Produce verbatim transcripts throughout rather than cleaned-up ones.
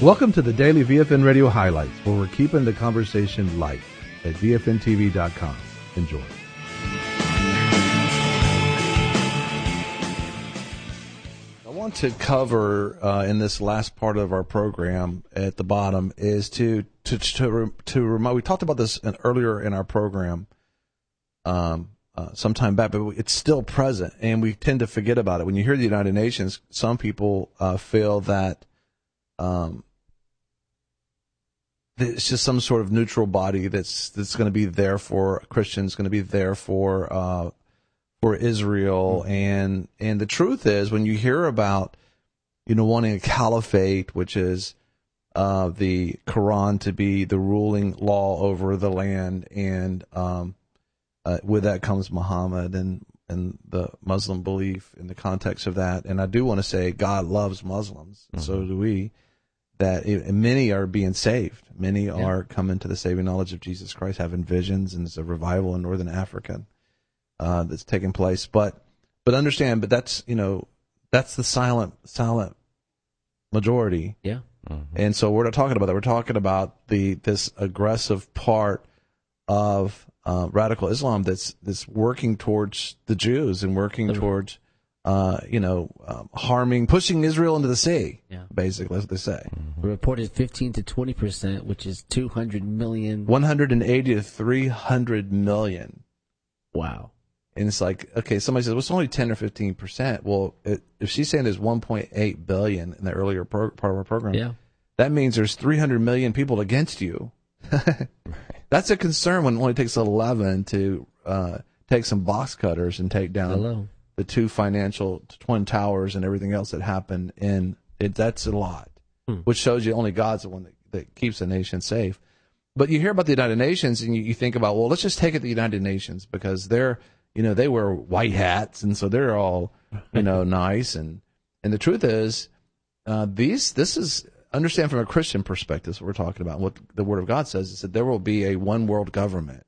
Welcome to the Daily V F N Radio Highlights, where we're keeping the conversation light at V F N T V dot com. Enjoy. I want to cover uh, in this last part of our program at the bottom is to to to to remind. We talked about this in, earlier in our program, um, uh, some time back, but it's still present, and we tend to forget about it. When you hear the United Nations, some people uh, feel that um, it's just some sort of neutral body that's that's going to be there for Christians, going to be there for uh, for Israel, and and the truth is, when you hear about, you know, wanting a caliphate, which is uh, the Quran to be the ruling law over the land, and um, uh, with that comes Muhammad and and the Muslim belief in the context of that. And I do want to say God loves Muslims, and mm-hmm. so do we. That it, many are being saved. Many yeah. are coming to the saving knowledge of Jesus Christ, having visions, and there's a revival in Northern Africa uh, that's taking place. But but understand, but that's you know that's the silent silent majority. Yeah. Mm-hmm. And so we're not talking about that. We're talking about the this aggressive part of uh, radical Islam that's that's working towards the Jews and working mm-hmm. towards. Uh, you know, um, harming, pushing Israel into the sea, yeah. basically, that's what they say. Mm-hmm. Reported fifteen to twenty percent, which is two hundred million. one hundred eighty to three hundred million. Wow. And it's like, okay, somebody says, well, it's only ten or fifteen percent. Well, it, if she's saying there's one point eight billion in the earlier pro- part of our program, yeah. that means there's three hundred million people against you. That's a concern when it only takes eleven to uh, take some box cutters and take down. Hello. The two financial twin towers and everything else that happened in it, that's a lot, hmm. which shows you only God's the one that, that keeps the nation safe. But you hear about the United Nations and you, you think about, well, let's just take it to the United Nations because they're, you know, they wear white hats and so they're all, you know, nice. And, and the truth is, uh, these, this is, understand from a Christian perspective, what we're talking about. What the Word of God says is that there will be a one world government.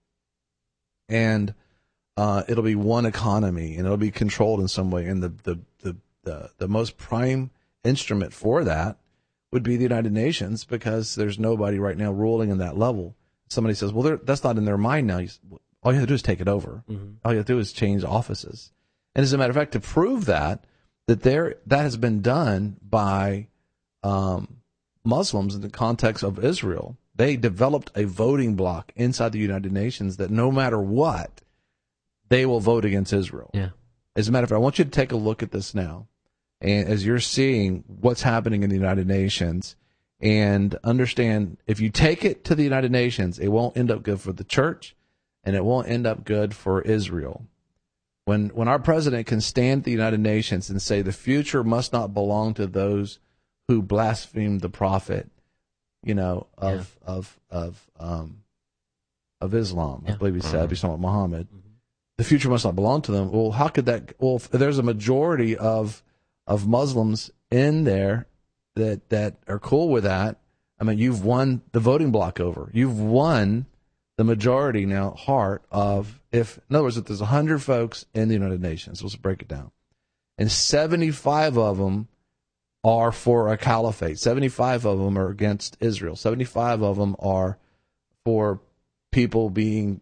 And, Uh, it'll be one economy, and it'll be controlled in some way. And the, the, the, the, the most prime instrument for that would be the United Nations, because there's nobody right now ruling in that level. Somebody says, well, that's not in their mind now. You, all you have to do is take it over. Mm-hmm. All you have to do is change offices. And as a matter of fact, to prove that, that there, that has been done by um, Muslims in the context of Israel. They developed a voting bloc inside the United Nations that no matter what, they will vote against Israel. Yeah. As a matter of fact, I want you to take a look at this now. And as you're seeing what's happening in the United Nations, and understand, if you take it to the United Nations, it won't end up good for the church, and it won't end up good for Israel. When when our president can stand at the United Nations and say the future must not belong to those who blaspheme the prophet, you know, of yeah. of of um of Islam, yeah. I believe he said, he's talking about Muhammad. Mm-hmm. The future must not belong to them. Well, how could that? Well, if there's a majority of of Muslims in there that that are cool with that, I mean, you've won the voting block over. You've won the majority now heart of, if in other words, if there's one hundred folks in the United Nations, let's break it down, and seventy-five of them are for a caliphate. seventy-five of them are against Israel. seventy-five of them are for people being,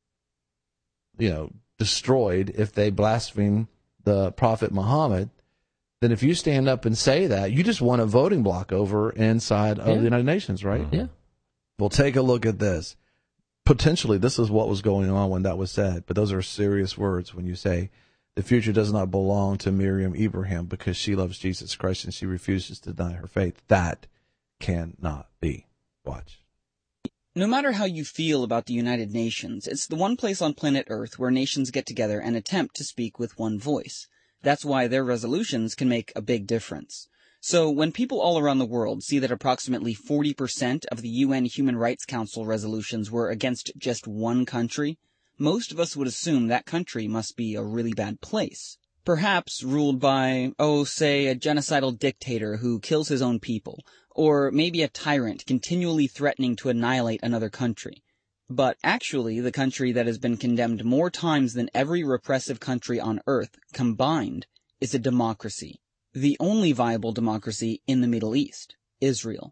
you know, destroyed if they blaspheme the Prophet Muhammad. Then if you stand up and say that, you just won a voting block over inside of yeah. the United Nations, right? Yeah. Well, take a look at this. Potentially, this is what was going on when that was said, but those are serious words when you say the future does not belong to Miriam Ibrahim because she loves Jesus Christ and she refuses to deny her faith. That cannot be. Watch. No matter how you feel about the United Nations, it's the one place on planet Earth where nations get together and attempt to speak with one voice. That's why their resolutions can make a big difference. So when people all around the world see that approximately forty percent of the U N Human Rights Council resolutions were against just one country, most of us would assume that country must be a really bad place. Perhaps ruled by, oh, say, a genocidal dictator who kills his own people, or maybe a tyrant continually threatening to annihilate another country. But actually, the country that has been condemned more times than every repressive country on Earth combined is a democracy. The only viable democracy in the Middle East, Israel.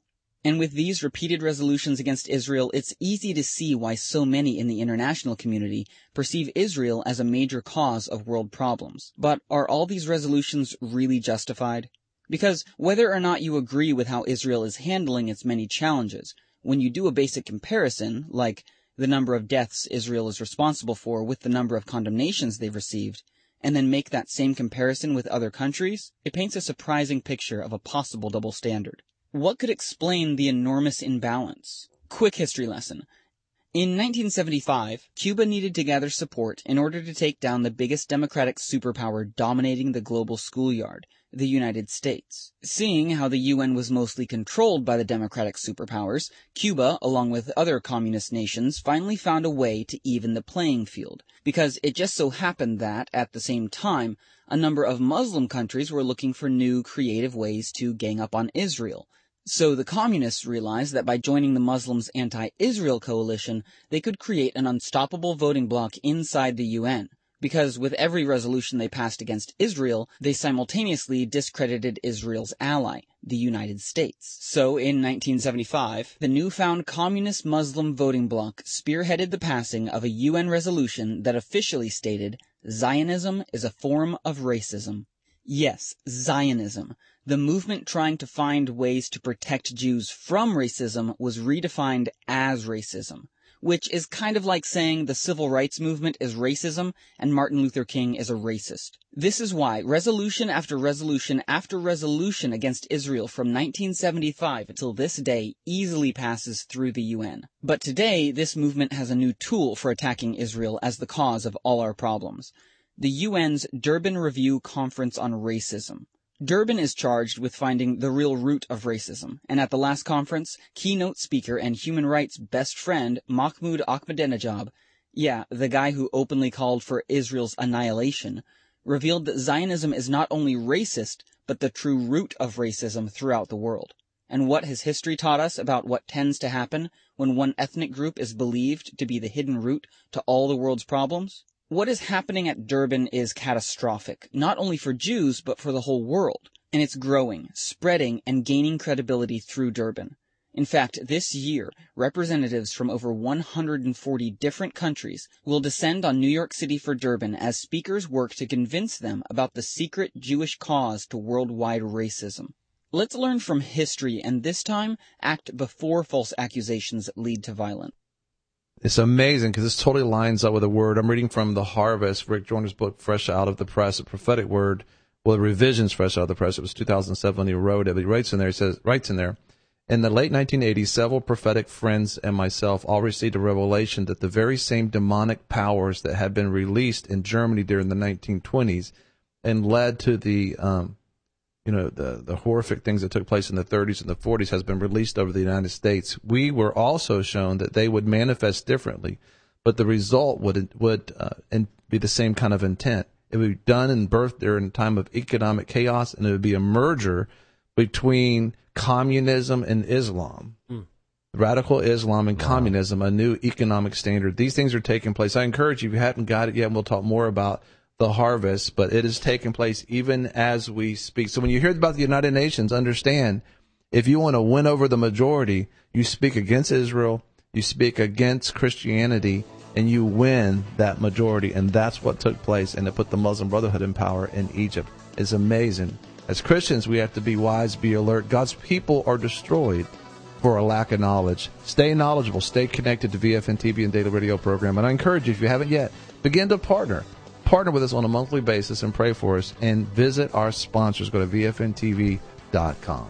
And with these repeated resolutions against Israel, it's easy to see why so many in the international community perceive Israel as a major cause of world problems. But are all these resolutions really justified? Because whether or not you agree with how Israel is handling its many challenges, when you do a basic comparison, like the number of deaths Israel is responsible for with the number of condemnations they've received, and then make that same comparison with other countries, it paints a surprising picture of a possible double standard. What could explain the enormous imbalance? Quick history lesson. In nineteen seventy-five, Cuba needed to gather support in order to take down the biggest democratic superpower dominating the global schoolyard, the United States. Seeing how the U N was mostly controlled by the democratic superpowers, Cuba, along with other communist nations, finally found a way to even the playing field, because it just so happened that, at the same time, a number of Muslim countries were looking for new, creative ways to gang up on Israel. So the communists realized that by joining the Muslims' anti-Israel coalition, they could create an unstoppable voting bloc inside the U N. Because with every resolution they passed against Israel, they simultaneously discredited Israel's ally, the United States. So in nineteen seventy-five, the newfound communist Muslim voting bloc spearheaded the passing of a U N resolution that officially stated, Zionism is a form of racism. Yes, Zionism. The movement trying to find ways to protect Jews from racism was redefined as racism, which is kind of like saying the civil rights movement is racism and Martin Luther King is a racist. This is why resolution after resolution after resolution against Israel from nineteen seventy-five until this day easily passes through the U N. But today, this movement has a new tool for attacking Israel as the cause of all our problems. The U N's Durban Review Conference on Racism. Durban is charged with finding the real root of racism, and at the last conference, keynote speaker and human rights best friend Mahmoud Ahmadinejad, yeah, the guy who openly called for Israel's annihilation, revealed that Zionism is not only racist, but the true root of racism throughout the world. And what has history taught us about what tends to happen when one ethnic group is believed to be the hidden root to all the world's problems? What is happening at Durban is catastrophic, not only for Jews, but for the whole world. And it's growing, spreading, and gaining credibility through Durban. In fact, this year, representatives from over one hundred forty different countries will descend on New York City for Durban as speakers work to convince them about the secret Jewish cause to worldwide racism. Let's learn from history and this time act before false accusations lead to violence. It's amazing because this totally lines up with a word. I'm reading from The Harvest, Rick Joyner's book, Fresh Out of the Press, a prophetic word. Well, the revisions fresh out of the press. It was two thousand seven when he wrote it. But he writes in there, he says, writes in there, in the late nineteen eighties, several prophetic friends and myself all received a revelation that the very same demonic powers that had been released in Germany during the nineteen twenties and led to the, um, you know, the, the horrific things that took place in the thirties and the forties has been released over the United States. We were also shown that they would manifest differently, but the result would would uh, and be the same kind of intent. It would be done and birthed during a time of economic chaos, and it would be a merger between communism and Islam. Mm. Radical Islam and wow. communism, a new economic standard. These things are taking place. I encourage you, if you haven't got it yet, and we'll talk more about The Harvest, but it is taking place even as we speak. So when you hear about the United Nations, understand, if you want to win over the majority, you speak against Israel, you speak against Christianity, and you win that majority. And that's what took place, and it put the Muslim Brotherhood in power in Egypt. It's amazing. As Christians, we have to be wise, be alert. God's people are destroyed for a lack of knowledge. Stay knowledgeable. Stay connected to V F N T V and Daily Radio program. And I encourage you, if you haven't yet, begin to partner. Partner with us on a monthly basis and pray for us, and visit our sponsors. Go to V F N T V dot com.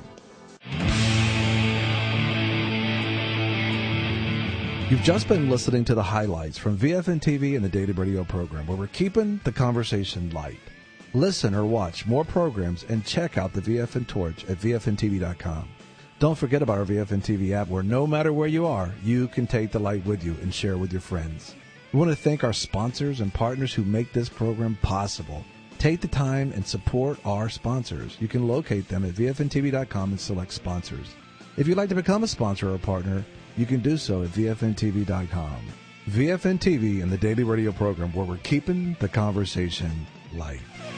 You've just been listening to the highlights from V F N T V and the Daily Radio program, where we're keeping the conversation light. Listen or watch more programs and check out the V F N Torch at V F N T V dot com. Don't forget about our V F N T V app, where no matter where you are, you can take the light with you and share with your friends. We want to thank our sponsors and partners who make this program possible. Take the time and support our sponsors. You can locate them at V F N T V dot com and select sponsors. If you'd like to become a sponsor or a partner, you can do so at V F N T V dot com. V F N T V and the Daily Radio program, where we're keeping the conversation light.